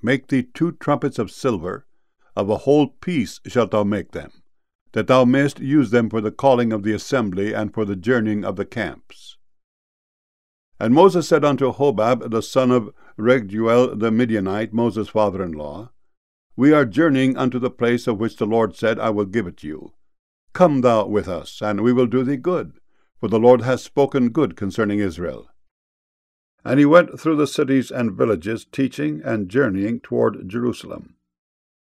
make thee 2 trumpets of silver, of a whole piece shalt thou make them, that thou mayest use them for the calling of the assembly, and for the journeying of the camps. And Moses said unto Hobab the son of Reguel the Midianite, Moses' father-in-law, We are journeying unto the place of which the Lord said, I will give it you. Come thou with us, and we will do thee good, for the Lord hath spoken good concerning Israel. And he went through the cities and villages, teaching and journeying toward Jerusalem.